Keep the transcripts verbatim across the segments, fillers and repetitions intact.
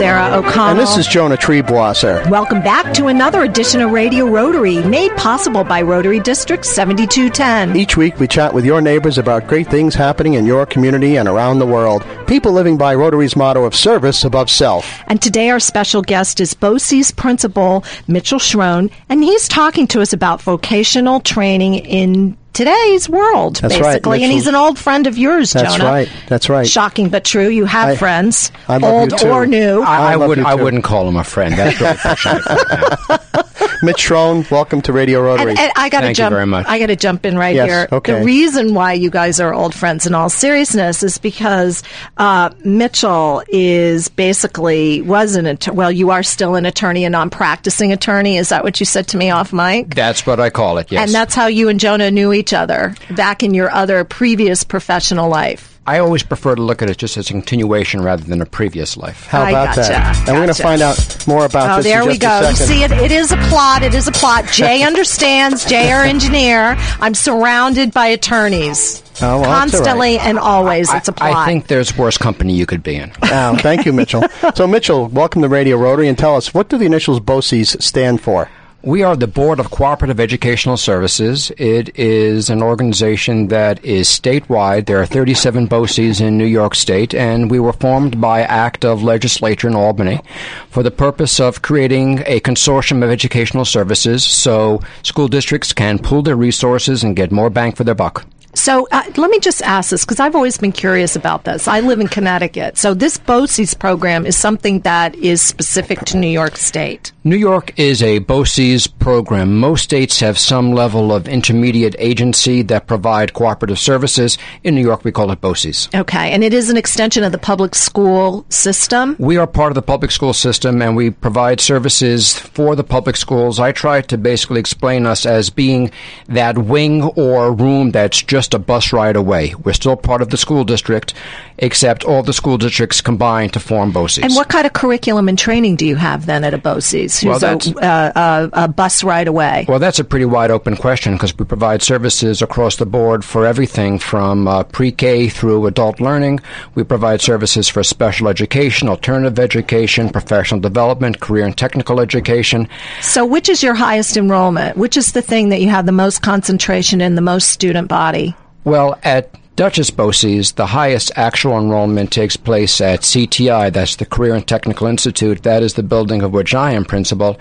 Sarah O'Connell. And this is Jonah Treebwasser. Welcome back to another edition of Radio Rotary, made possible by Rotary District seventy-two ten. Each week we chat with your neighbors about great things happening in your community and around the world. People living by Rotary's motto of service above self. And today our special guest is BOCES principal Mitchell Schroen, and he's talking to us about vocational training in today's world, That's basically. Right. And he's an old friend of yours, That's Jonah. That's right. That's right. Shocking but true. You have I, friends, I old or new. I, I, I would. I wouldn't call him a friend. That's really affectionate. Mitch Schroen, welcome to Radio Rotary. And, and I got to Thank jump. you very much. I got to jump in right yes, here. Okay. The reason why you guys are old friends, in all seriousness, is because uh, Mitchell is basically was an attorney. Well, you are still an attorney, a non-practicing attorney. Is that what you said to me off mic? That's what I call it. Yes. And that's how you and Jonah knew each other back in your other previous professional life. I always prefer to look at it just as a continuation rather than a previous life. How I about gotcha. that? And we're going to Gotcha. find out more about Oh, this there in we just go. a You second. see, it, it is a plot. It is a plot. Jay understands. Jay, our engineer. I'm surrounded by attorneys. Oh, well, that's all right. Constantly and always. It's a I, plot. I think there's worse company you could be in. Oh, thank you, Mitchell. So, Mitchell, welcome to Radio Rotary, and tell us, what do the initials BOCES stand for? We are the Board of Cooperative Educational Services. It is an organization that is statewide. There are thirty-seven BOCES in New York State, and we were formed by act of legislature in Albany for the purpose of creating a consortium of educational services so school districts can pool their resources and get more bang for their buck. So uh, let me just ask this, because I've always been curious about this. I live in Connecticut. So this BOCES program is something that is specific to New York State. New York is a BOCES program. Most states have some level of intermediate agency that provide cooperative services. In New York, we call it BOCES. Okay. And it is an extension of the public school system? We are part of the public school system, and we provide services for the public schools. I try to basically explain us as being that wing or room that's just a bus ride away. We're still part of the school district, except all the school districts combine to form BOCES. And what kind of curriculum and training do you have then at a BOCES? Well, Who's that's- a, uh, uh, a bus ride away? Well, that's a pretty wide open question because we provide services across the board for everything from uh, pre-K through adult learning. We provide services for special education, alternative education, professional development, career and technical education. So which is your highest enrollment? Which is the thing that you have the most concentration in, the most student body? Well, at Dutchess BOCES, the highest actual enrollment takes place at C T I, that's the Career and Technical Institute. That is the building of which I am principal.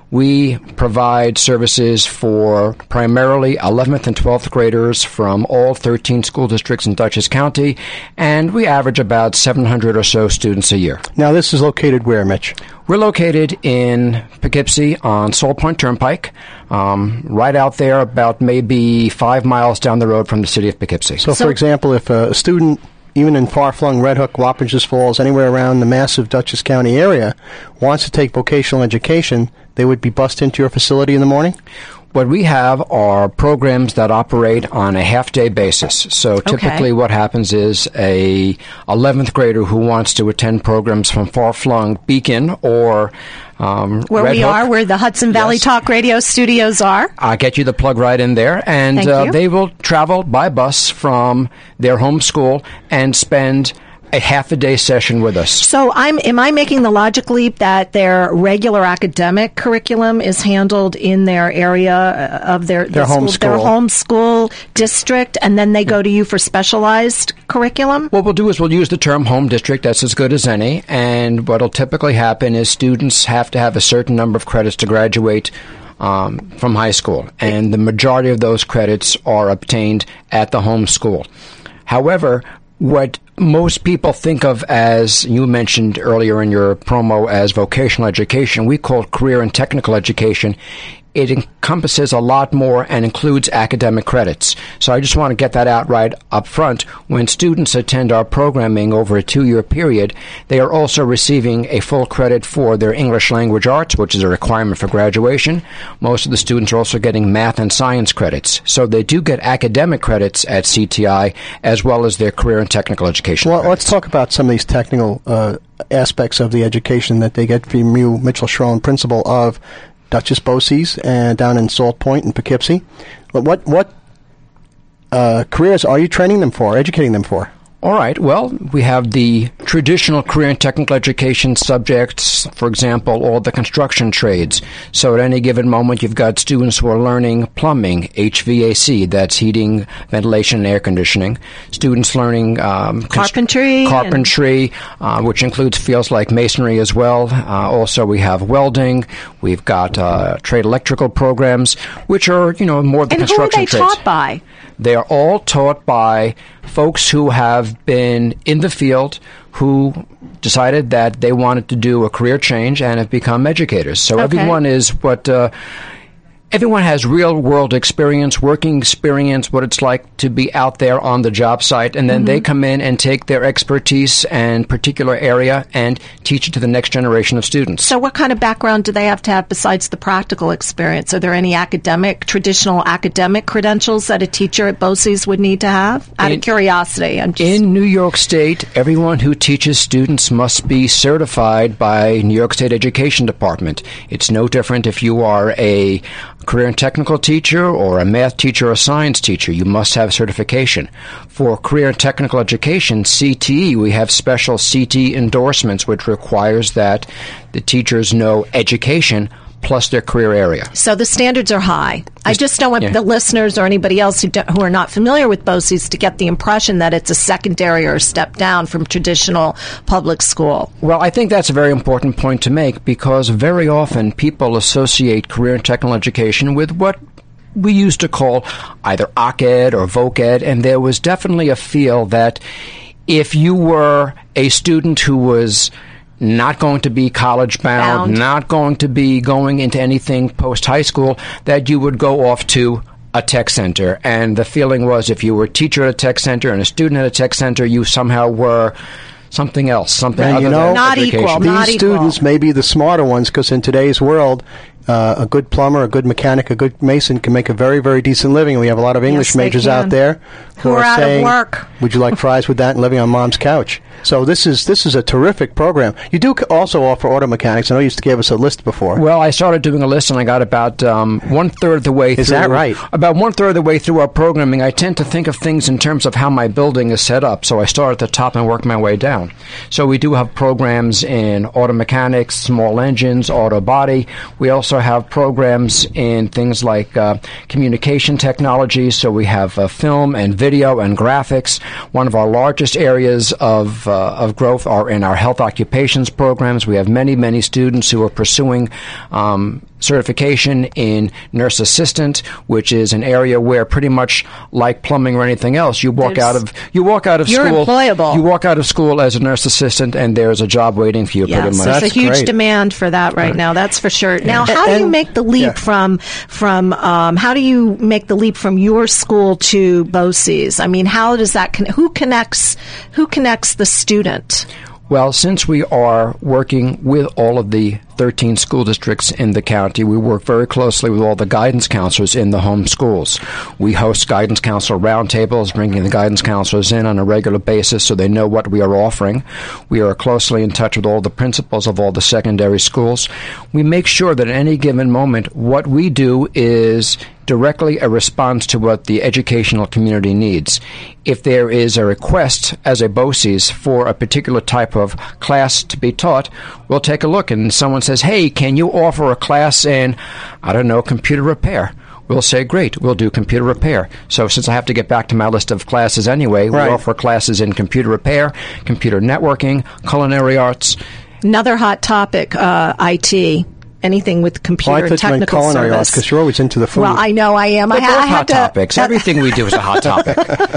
We provide services for primarily eleventh and twelfth graders from all thirteen school districts in Dutchess County, and we average about seven hundred or so students a year. Now, this is located where, Mitch? We're located in Poughkeepsie on Salt Point Turnpike, um, right out there about maybe five miles down the road from the city of Poughkeepsie. So, So- for example, if a student, even in far-flung Red Hook, Wappingers Falls, anywhere around the massive Dutchess County area, wants to take vocational education, they would be bussed into your facility in the morning? What we have are programs that operate on a half-day basis. So typically Okay. what happens is a eleventh grader who wants to attend programs from far-flung Beacon or um, Where Red we Hook, are, where the Hudson Valley Yes. Talk Radio studios are. I'll get you the plug right in there. And Thank uh, you. they will travel by bus from their home school and spend a half a day session with us. So I'm, am I making the logic leap that their regular academic curriculum is handled in their area uh, of their, Their home their school. home school district, and then they go to you for specialized curriculum? What we'll do is we'll use the term home district. That's as good as any. And what will typically happen is students have to have a certain number of credits to graduate um, from high school. And the majority of those credits are obtained at the home school. However, what most people think of as, you mentioned earlier in your promo, as vocational education, we call it career and technical education. It encompasses a lot more and includes academic credits. So I just want to get that out right up front. When students attend our programming over a two-year period, they are also receiving a full credit for their English language arts, which is a requirement for graduation. Most of the students are also getting math and science credits. So they do get academic credits at C T I as well as their career and technical education Well, credits. let's talk about some of these technical uh, aspects of the education that they get from you, Mitchell Schroen, principal of Dutchess BOCES and down in Salt Point in Poughkeepsie. What what uh, careers are you training them for, educating them for? All right. Well, we have the traditional career and technical education subjects, for example, all the construction trades. So at any given moment, you've got students who are learning plumbing, H V A C, that's heating, ventilation, and air conditioning. Students learning um, carpentry, const- carpentry, uh, which includes fields like masonry as well. Uh, also, we have welding. We've got uh, trade electrical programs, which are, you know, more the and construction trades. And who are they taught by? They are all taught by folks who have been in the field, who decided that they wanted to do a career change and have become educators. So okay. everyone is what... Uh, Everyone has real-world experience, working experience, what it's like to be out there on the job site, and then mm-hmm. they come in and take their expertise and particular area and teach it to the next generation of students. So what kind of background do they have to have besides the practical experience? Are there any academic, traditional academic credentials that a teacher at BOCES would need to have? Out in, of curiosity. I'm just in New York State, everyone who teaches students must be certified by New York State Education Department. It's no different if you are a career and technical teacher or a math teacher or a science teacher. You must have certification. For career and technical education, C T E, we have special C T E endorsements, which requires that the teachers know education plus their career area. So the standards are high. I just don't want yeah. the listeners or anybody else who, do, who are not familiar with BOCES to get the impression that it's a secondary or a step down from traditional public school. Well, I think that's a very important point to make, because very often people associate career and technical education with what we used to call either O C Ed or Voc Ed, and there was definitely a feel that if you were a student who was not going to be college bound, bound, not going to be going into anything post-high school, that you would go off to a tech center. And the feeling was if you were a teacher at a tech center and a student at a tech center, you somehow were something else, something and other you know, than not education. equal. These Not students equal. may be the smarter ones, because in today's world, uh, a good plumber, a good mechanic, a good mason can make a very, very decent living. We have a lot of English yes, majors can. out there who, who are, are out saying, of work. Would you like fries with that and living on mom's couch? So this is this is a terrific program. You do also offer auto mechanics. I know you used to give us a list before. Well, I started doing a list, and I got about um, one-third of the way through. Is that right? About one-third of the way through our programming. I tend to think of things in terms of how my building is set up, so I start at the top and work my way down. So we do have programs in auto mechanics, small engines, auto body. We also have programs in things like uh, communication technology, so we have uh, film and video and graphics. One of our largest areas of uh, of growth are in our health occupations programs. We have many, many students who are pursuing um, certification in nurse assistant, which is an area where pretty much like plumbing or anything else, you walk There's, out of you walk out of you're school. employable. You walk out of school as a nurse assistant, and there's a job waiting for you. Yes, pretty much. there's That's a huge great. demand for that right now. That's for sure. Now, how do And- you make the leap yeah. from from um, how do you make the leap from your school to BOCES? I mean, how does that con- who connects who connects the student? Well, since we are working with all of the thirteen school districts in the county, we work very closely with all the guidance counselors in the home schools. We host guidance counselor roundtables, bringing the guidance counselors in on a regular basis so they know what we are offering. We are closely in touch with all the principals of all the secondary schools. We make sure that at any given moment, what we do is directly a response to what the educational community needs. If there is a request as a BOCES for a particular type of class to be taught, we'll take a look, and someone says, hey, can you offer a class in, I don't know, computer repair? We'll say, great, we'll do computer repair. So since I have to get back to my list of classes anyway, Right. we offer classes in computer repair, computer networking, culinary arts. Another hot topic, uh, I T. Anything with Oh, I computer thought you meant technical culinary arts, service. because you're always into the food. Well, I know I am. I, They're ha- both I have hot to, topics. Everything we do is a hot topic.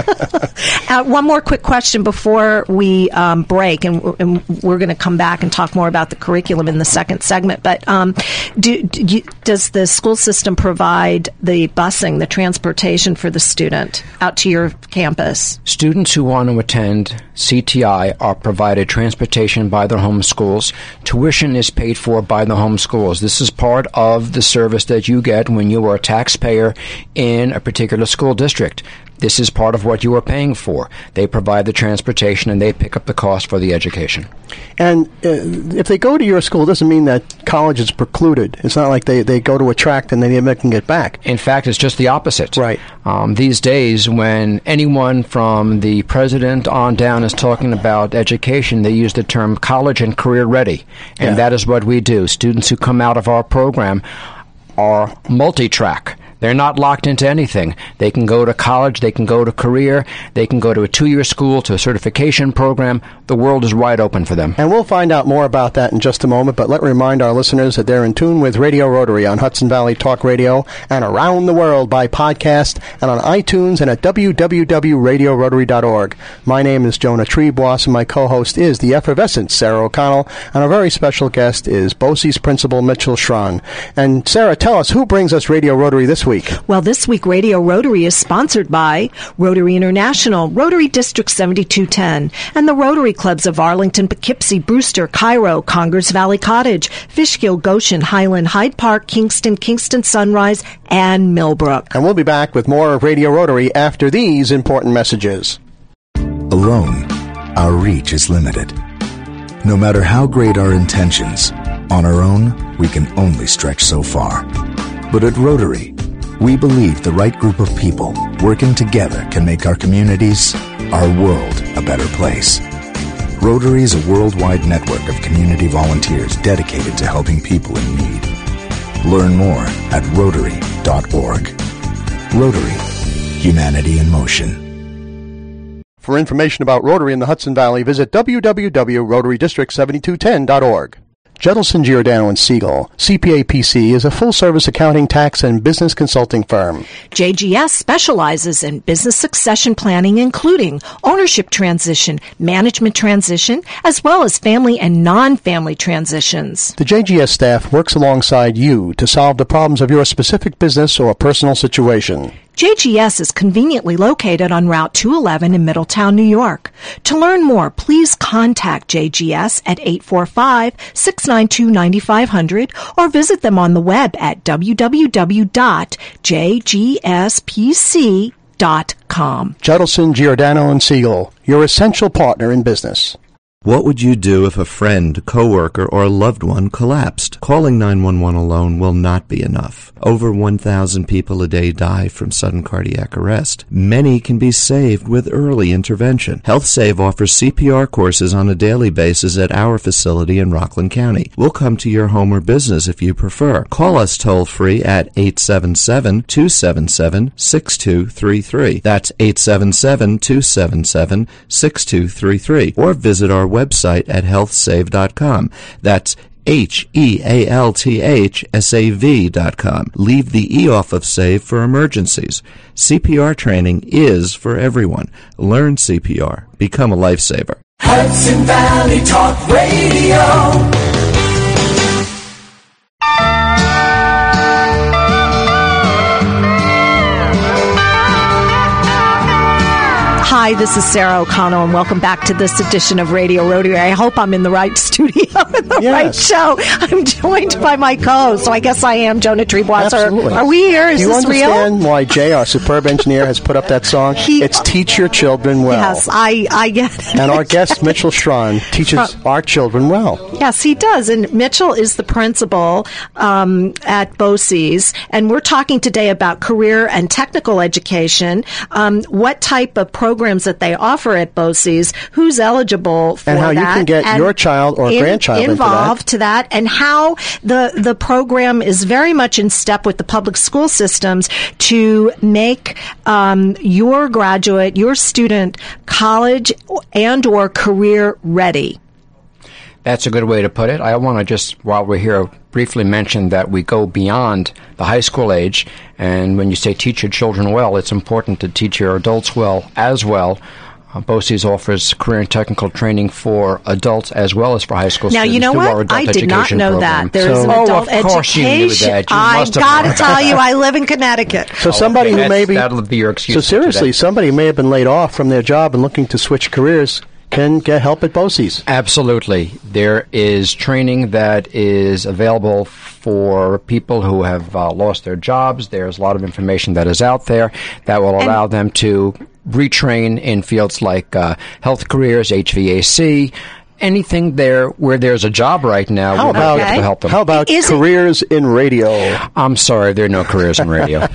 Uh, one more quick question before we um, break, and, w- and we're going to come back and talk more about the curriculum in the second segment. But um, do, do you, does the school system provide the busing, the transportation for the student out to your campus? Students who want to attend C T I are provided transportation by their home schools. Tuition is paid for by the home schools. This is part of the service that you get when you are a taxpayer in a particular school district. this is part of what you are paying for. They provide the transportation and they pick up the cost for the education. And uh, if they go to your school, it doesn't mean that college is precluded. It's not like they, they go to a tract and they never can get back. In fact, it's just the opposite. Right. Um, these days, when anyone from the president on down is talking about education, they use the term college and career ready. And Yeah. that is what we do. Students who come out of our program are multi-track. They're not locked into anything. They can go to college, they can go to career, they can go to a two-year school, to a certification program. The world is wide open for them. And we'll find out more about that in just a moment, but let me remind our listeners that they're in tune with Radio Rotary on Hudson Valley Talk Radio and around the world by podcast and on iTunes and at w w w dot radio rotary dot org. My name is Jonah Treeboss, and my co-host is the effervescent Sarah O'Connell, and our very special guest is BOCES Principal Mitchell Schron. And Sarah, tell us, who brings us Radio Rotary this week? Well, this week Radio Rotary is sponsored by Rotary International, Rotary District seventy-two ten, and the Rotary Clubs of Arlington, Poughkeepsie, Brewster, Cairo, Congers Valley Cottage, Fishkill, Goshen, Highland, Hyde Park, Kingston, Kingston Sunrise, and Millbrook. And we'll be back with more of Radio Rotary after these important messages. Alone, our reach is limited. No matter how great our intentions, on our own, we can only stretch so far. But at Rotary, we believe the right group of people working together can make our communities, our world, a better place. Rotary is a worldwide network of community volunteers dedicated to helping people in need. Learn more at rotary dot org. Rotary, humanity in motion. For information about Rotary in the Hudson Valley, visit w w w dot rotary district seven two one zero dot org. Jettleson, Giordano and Siegel, C P A P C, is a full-service accounting, tax, and business consulting firm. J G S specializes in business succession planning, including ownership transition, management transition, as well as family and non-family transitions. The J G S staff works alongside you to solve the problems of your specific business or personal situation. J G S is conveniently located on Route two eleven in Middletown, New York. To learn more, please contact J G S at eight four five, six nine two, nine five zero zero or visit them on the web at w w w dot j g s p c dot com. Jettleson, Giordano and Siegel, your essential partner in business. What would you do if a friend, coworker, or a loved one collapsed? Calling nine one one alone will not be enough. Over one thousand people a day die from sudden cardiac arrest. Many can be saved with early intervention. HealthSave offers C P R courses on a daily basis at our facility in Rockland County. We'll come to your home or business if you prefer. Call us toll-free at eight seven seven, two seven seven, six two three three. That's eight seven seven, two seven seven, six two three three. Or visit our website at health save dot com. That's H E A L T H S A V dot com. Leave the E off of SAVE for emergencies. C P R training is for everyone. Learn C P R. Become a lifesaver. Hudson Valley Talk Radio. Hi, this is Sarah O'Connell, and welcome back to this edition of Radio Rotary. I hope I'm in the right studio, in the Yes. right show. I'm joined by my co-host, so I guess I am Jonah Treeboss. Absolutely. Are, are we here? Is Do you this real? understand why Jay, our superb engineer, has put up that song? He- It's Teach Your Children Well. Yes, I, I get it. And our guest, Mitchell Schron, teaches our children well. Yes, he does. And Mitchell is the principal um, at BOCES, and we're talking today about career and technical education, um, what type of programs that they offer at BOCES, who's eligible for And how that, you can get and your child or in- grandchild into that. involved to that, and how the, the program is very much in step with the public school systems to make um, your graduate, your student, college and or career ready. That's a good way to put it. I want to just, while we're here, briefly mention that we go beyond the high school age. And when you say teach your children well, it's important to teach your adults well as well. Uh, BOCES offers career and technical training for adults as well as for high school Now, students. you know through our what? adult I did not education know program. that. There is So- an Oh, adult of course you knew education. that. You I must have got to known. tell you, I live in Connecticut. So somebody okay, who may that's- be... that'll be your excuse So for seriously, today. somebody may have been laid off from their job and looking to switch careers can get help at BOCES. Absolutely. There is training that is available for people who have uh, lost their jobs. There's a lot of information that is out there that will allow and them to retrain in fields like uh, health careers, H V A C, anything there where there's a job right now. How we'll about, be able to help them. How about Is careers it, in radio? I'm sorry, there are no careers in radio.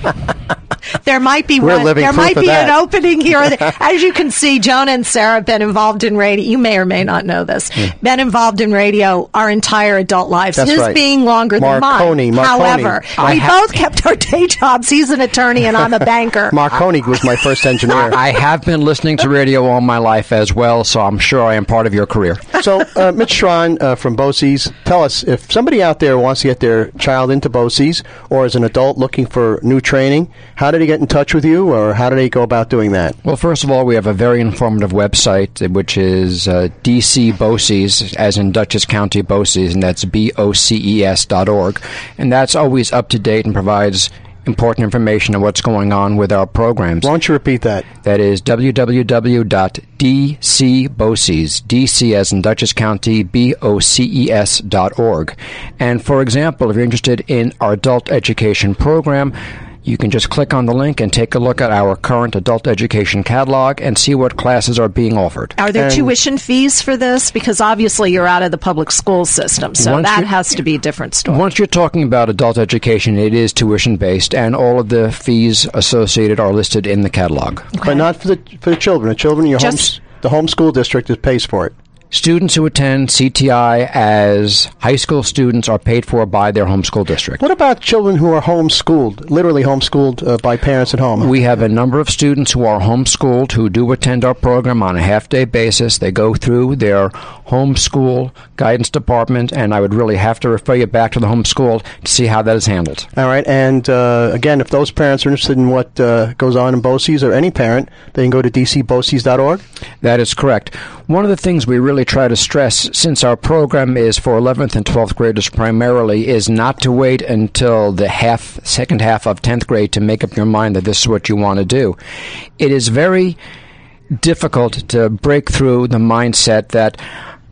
There might be We're one. living There proof might of be that. an opening here. As you can see, Jonah and Sarah have been involved in radio. You may or may not know this. Mm. Been involved in radio our entire adult lives. That's His right. being longer Marconi, than mine. Marconi. However, I we ha- both kept our day jobs. He's an attorney and I'm a banker. Marconi was my first engineer. I have been listening to radio all my life as well, so I'm sure I am part of your career. So, uh, Mitch Strawn uh, from BOCES, tell us, if somebody out there wants to get their child into BOCES or as an adult looking for new training, how do they get in touch with you, or how do they go about doing that? Well, first of all, we have a very informative website, which is uh, D C BOCES, as in Dutchess County BOCES, and that's B O C E S dot org. And that's always up to date and provides important information on what's going on with our programs. Why don't you repeat that? That is w w w dot d c BOCES, D C as in Dutchess County, B O C E S dot org. And for example, if you're interested in our adult education program, you can just click on the link and take a look at our current adult education catalog and see what classes are being offered. Are there And tuition fees for this? Because obviously you're out of the public school system, so Once that you- has to be a different story. Once you're talking about adult education, it is tuition-based, and all of the fees associated are listed in the catalog. But not for the for the children. The children, your Just- homes, the home school district is pays for it. Students who attend C T I as high school students are paid for by their home school district. What about children who are homeschooled, literally homeschooled uh, by parents at home? We have a number of students who are homeschooled who do attend our program on a half-day basis. They go through their homeschool guidance department, and I would really have to refer you back to the homeschool to see how that is handled. All right, and uh, again, if those parents are interested in what uh, goes on in BOCES, or any parent, they can go to d c boces dot org. That is correct. One of the things we really try to stress, since our program is for eleventh and twelfth graders primarily, is not to wait until the half, second half of tenth grade to make up your mind that this is what you want to do. It is very difficult to break through the mindset that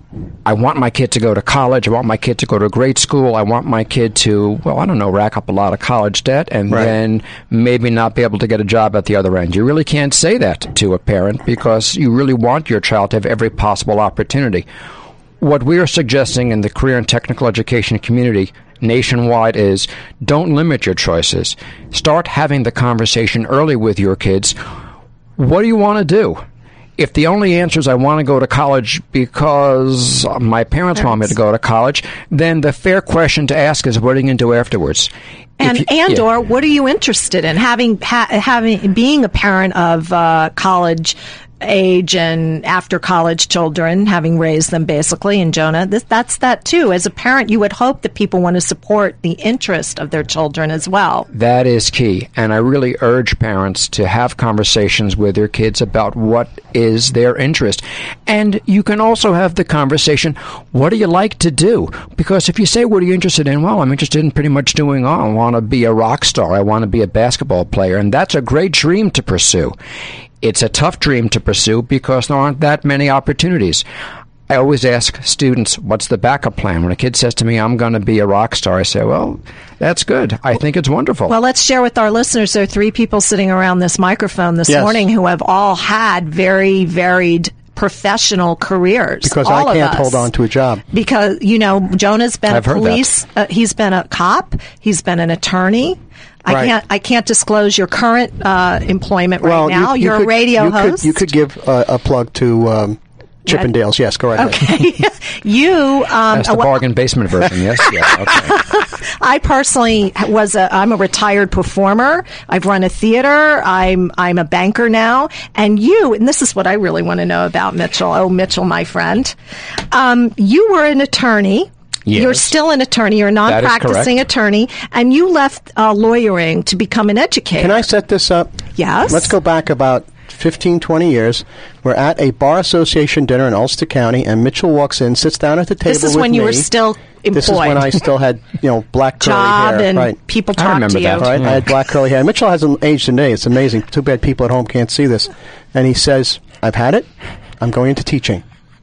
I want my kid to go to college, I want my kid to go to grade school, I want my kid to, well, I don't know, rack up a lot of college debt and Right. then maybe not be able to get a job at the other end. You really can't say that to a parent because you really want your child to have every possible opportunity. What we are suggesting in the career and technical education community nationwide is don't limit your choices. Start having the conversation early with your kids. What do you want to do? If the only answer is I want to go to college because my parents want me to go to college, then the fair question to ask is what are you going to do afterwards? And If you- and yeah. or what are you interested in? Having ha, having being a parent of uh, college age and after college children, having raised them basically, and Jonah, this, that's that too. As a parent, you would hope that people want to support the interest of their children as well. That is key, and I really urge parents to have conversations with their kids about what is their interest. And you can also have the conversation, what do you like to do? Because if you say, what are you interested in? Well, I'm interested in pretty much doing all. I want to be a rock star. I want to be a basketball player, and that's a great dream to pursue. It's a tough dream to pursue because there aren't that many opportunities. I always ask students, what's the backup plan? When a kid says to me, I'm going to be a rock star, I say, well, that's good. I think it's wonderful. Well, let's share with our listeners. There are three people sitting around this microphone this Yes. morning who have all had very varied professional careers. Because all I of can't us. hold on to a job. Because, you know, Jonah's been I've a heard that. police, uh, he's been a cop, he's been an attorney. I Right. can't. I can't disclose your current uh, employment right Well, now. you, you You're could, a radio you host. Could, you could give uh, a plug to um, Chippendales. Yes, go ahead. Okay. you. Um, That's the uh, bargain basement version, yes? Yeah, okay. I personally was a. I'm a retired performer. I've run a theater. I'm. I'm a banker now. And you. And this is what I really want to know about Mitchell. Oh, Mitchell, my friend. Um, you were an attorney. Yes. You're still an attorney. You're a That is non-practicing correct. attorney, and you left uh, lawyering to become an educator. Can I set this up? Yes. Let's go back about fifteen, twenty years. We're at a Bar Association dinner in Ulster County, and Mitchell walks in, sits down at the table This is with when you me. were still employed. This is when I still had, you know, black curly job hair. and right. people I talk remember to you. that. Right, Yeah. I had black curly hair. Mitchell hasn't aged a day. It's amazing. Too bad people at home can't see this. And he says, I've had it. I'm going into teaching.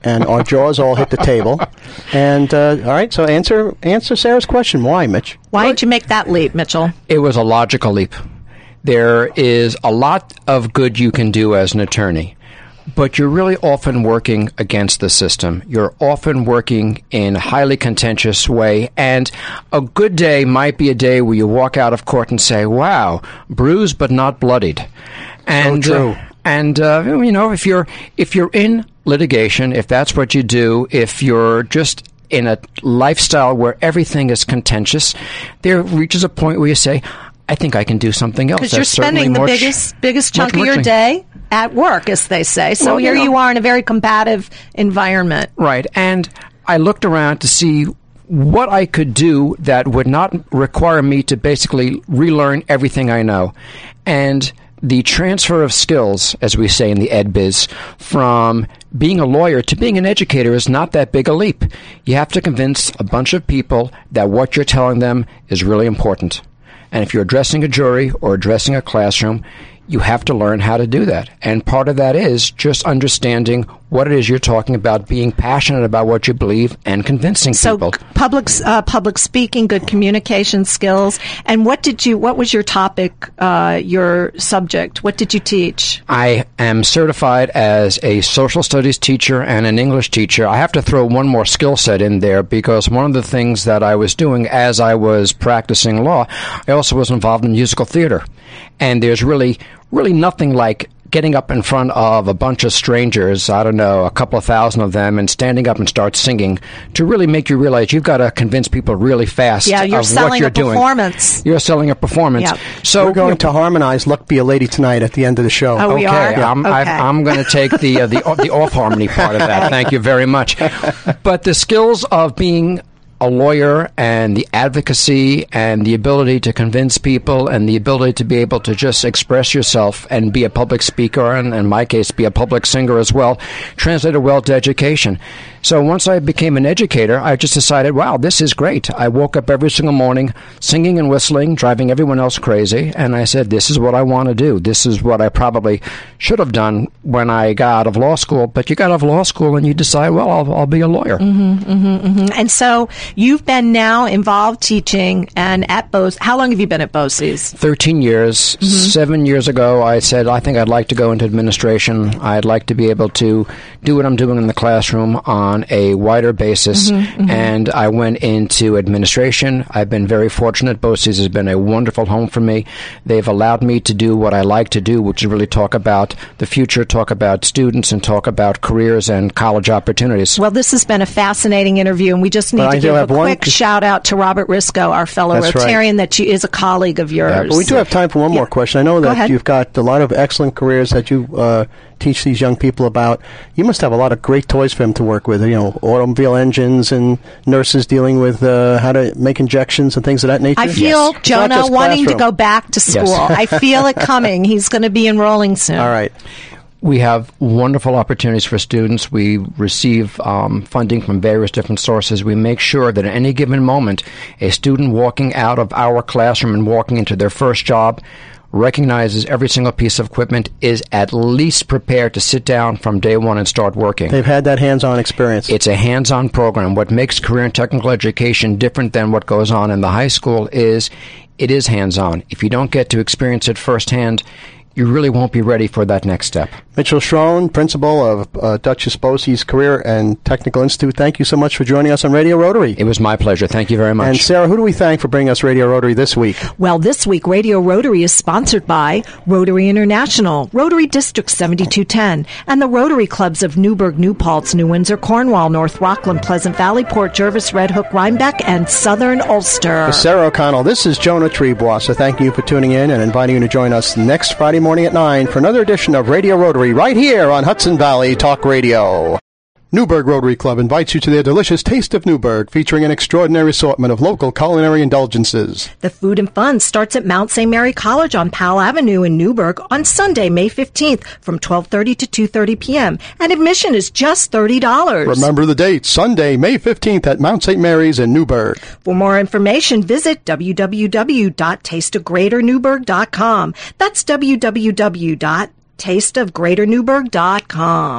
and our jaws all hit the table. And, uh, all right, so answer answer Sarah's question. Why, Mitch? Why did you make that leap, Mitchell? It was a logical leap. There is a lot of good you can do as an attorney, but you're really often working against the system. You're often working in a highly contentious way, and a good day might be a day where you walk out of court and say, wow, bruised but not bloodied. And, so true. Uh, and uh, you know, if you're if you're in litigation, if that's what you do, if you're just in a lifestyle where everything is contentious, there reaches a point where you say, I think I can do something else. Because you're spending the biggest ch- biggest chunk of your day at work, as they say. So well, here you, know, you are in a very combative environment. Right. And I looked around to see what I could do that would not require me to basically relearn everything I know. And the transfer of skills, as we say in the ed biz, from being a lawyer to being an educator is not that big a leap. You have to convince a bunch of people that what you're telling them is really important. And if you're addressing a jury or addressing a classroom, you have to learn how to do that. And part of that is just understanding what it is you're talking about, being passionate about what you believe, and convincing so people. So public uh, public speaking, good communication skills. And what did you? What was your topic? Uh, your subject? What did you teach? I am certified as a social studies teacher and an English teacher. I have to throw one more skill set in there because one of the things that I was doing as I was practicing law, I also was involved in musical theater. And there's really, really nothing like getting up in front of a bunch of strangers, I don't know, a couple of thousand of them, and standing up and start singing to really make you realize you've got to convince people really fast yeah, you're of selling what you're a doing. Performance. You're selling a performance. Yep. So we're going to harmonize "Luck Be a Lady" tonight at the end of the show. Oh, okay, we are? I'm, Okay. I, I'm going to take the uh, the the off harmony part of that. Thank you very much. But the skills of being a lawyer and the advocacy and the ability to convince people and the ability to be able to just express yourself and be a public speaker and, in my case, be a public singer as well, translated well to education. So once I became an educator, I just decided, wow, this is great. I woke up every single morning singing and whistling, driving everyone else crazy, and I said, this is what I want to do. This is what I probably should have done when I got out of law school. But you got out of law school and you decide, well, I'll, I'll be a lawyer. Mm-hmm, mm-hmm, mm-hmm. And so you've been now involved teaching and at B O S. How long have you been at B O S Ys? thirteen years. Mm-hmm. Seven years ago, I said, I think I'd like to go into administration. I'd like to be able to do what I'm doing in the classroom on a wider basis. Mm-hmm, mm-hmm. And I went into administration. I've been very fortunate. B O S Ys has been a wonderful home for me. They've allowed me to do what I like to do, which is really talk about the future, talk about students, and talk about careers and college opportunities. Well, this has been a fascinating interview, and we just need but to I give a quick c- shout out to Robert Risco, our fellow That's Rotarian, right. that she is a colleague of yours. Yeah, but we do have time for one Yeah. more question. I know Go that ahead. you've got a lot of excellent careers that you uh, teach these young people about. You must have a lot of great toys for them to work with, you know, automobile engines and nurses dealing with uh, how to make injections and things of that nature. I feel Yes. Jonah Not just wanting to classroom. go back to school. Yes. I feel it coming. He's going to be enrolling soon. All right. We have wonderful opportunities for students. We receive um, funding from various different sources. We make sure that at any given moment, a student walking out of our classroom and walking into their first job recognizes every single piece of equipment, is at least prepared to sit down from day one and start working. They've had that hands-on experience. It's a hands-on program. What makes career and technical education different than what goes on in the high school is it is hands-on. If you don't get to experience it firsthand, you really won't be ready for that next step. Mitchell Schroen, principal of uh, Duchess B O S Ys Career and Technical Institute, thank you so much for joining us on Radio Rotary. It was my pleasure. Thank you very much. And Sarah, who do we thank for bringing us Radio Rotary this week? Well, this week, Radio Rotary is sponsored by Rotary International, Rotary District seventy-two ten, and the Rotary Clubs of Newburgh, New Paltz, New Windsor, Cornwall, North Rockland, Pleasant Valley, Port Jervis, Red Hook, Rhinebeck, and Southern Ulster. For Sarah O'Connell, this is Jonah Trebois, so thank you for tuning in and inviting you to join us next Friday morning at nine for another edition of Radio Rotary right here on Hudson Valley Talk Radio. Newburgh Rotary Club invites you to their delicious Taste of Newburgh, featuring an extraordinary assortment of local culinary indulgences. The Food and Fun starts at Mount Saint Mary College on Powell Avenue in Newburgh on Sunday, May fifteenth from twelve thirty to two thirty p.m. and admission is just thirty dollars. Remember the date, Sunday, May fifteenth at Mount Saint Mary's in Newburgh. For more information, visit w w w dot taste of greater newburgh dot com. That's w w w dot taste of greater newburgh dot com.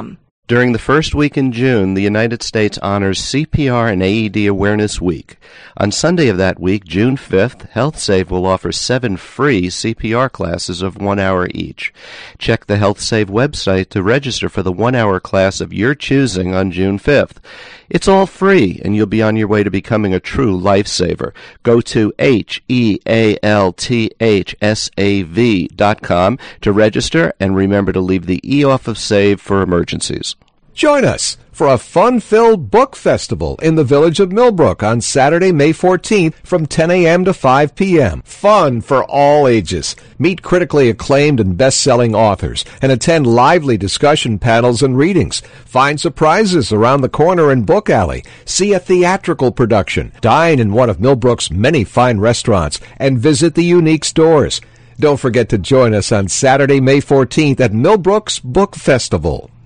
During the first week in June, the United States honors C P R and A E D Awareness Week. On Sunday of that week, June fifth, HealthSave will offer seven free C P R classes of one hour each. Check the HealthSave website to register for the one-hour class of your choosing on June fifth. It's all free, and you'll be on your way to becoming a true lifesaver. Go to H E A L T H S A V dot com to register, and remember to leave the E off of SAVE for emergencies. Join us for a fun-filled book festival in the village of Millbrook on Saturday, May fourteenth from ten a.m. to five p.m. Fun for all ages. Meet critically acclaimed and best-selling authors and attend lively discussion panels and readings. Find surprises around the corner in Book Alley. See a theatrical production. Dine in one of Millbrook's many fine restaurants and visit the unique stores. Don't forget to join us on Saturday, May fourteenth at Millbrook's Book Festival.